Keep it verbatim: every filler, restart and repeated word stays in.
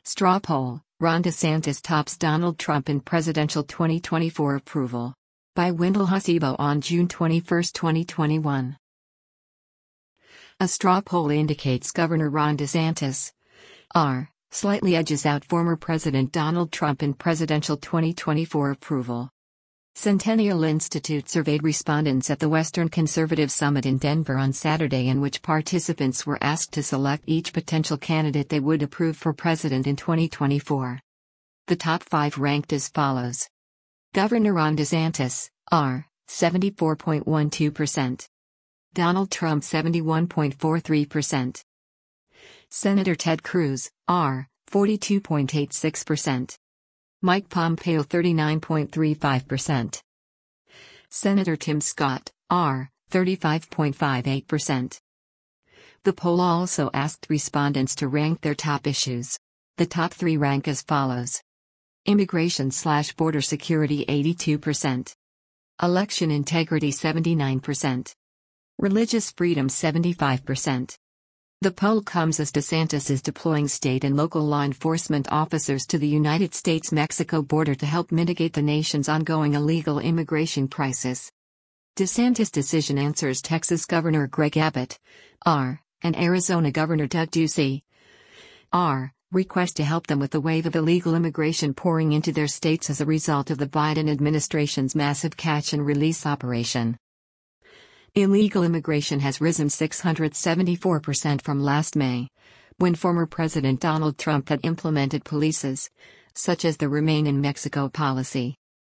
Straw poll, Ron DeSantis tops Donald Trump in presidential twenty twenty-four approval. By Wendell Hasebo on June twenty-first, twenty twenty-one. A straw poll indicates Governor Ron DeSantis R. slightly edges out former President Donald Trump in presidential twenty twenty-four approval. Centennial Institute surveyed respondents at the Western Conservative Summit in Denver on Saturday, in which participants were asked to select each potential candidate they would approve for president in twenty twenty-four. The top five ranked as follows. Governor Ron DeSantis, R, seventy-four point one two percent. Donald Trump seventy-one point four three percent. Senator Ted Cruz, R, forty-two point eight six percent. Mike Pompeo thirty-nine point three five percent. Senator Tim Scott, R, thirty-five point five eight percent. The poll also asked respondents to rank their top issues. The top three rank as follows. Immigration slash border security eighty-two percent. Election integrity seventy-nine percent. Religious freedom seventy-five percent. The poll comes as DeSantis is deploying state and local law enforcement officers to the United States-Mexico border to help mitigate the nation's ongoing illegal immigration crisis. DeSantis' decision answers Texas Governor Greg Abbott, R, and Arizona Governor Doug Ducey, R, request to help them with the wave of illegal immigration pouring into their states as a result of the Biden administration's massive catch-and-release operation. Illegal immigration has risen six hundred seventy-four percent from last May, when former President Donald Trump had implemented policies, such as the Remain in Mexico policy.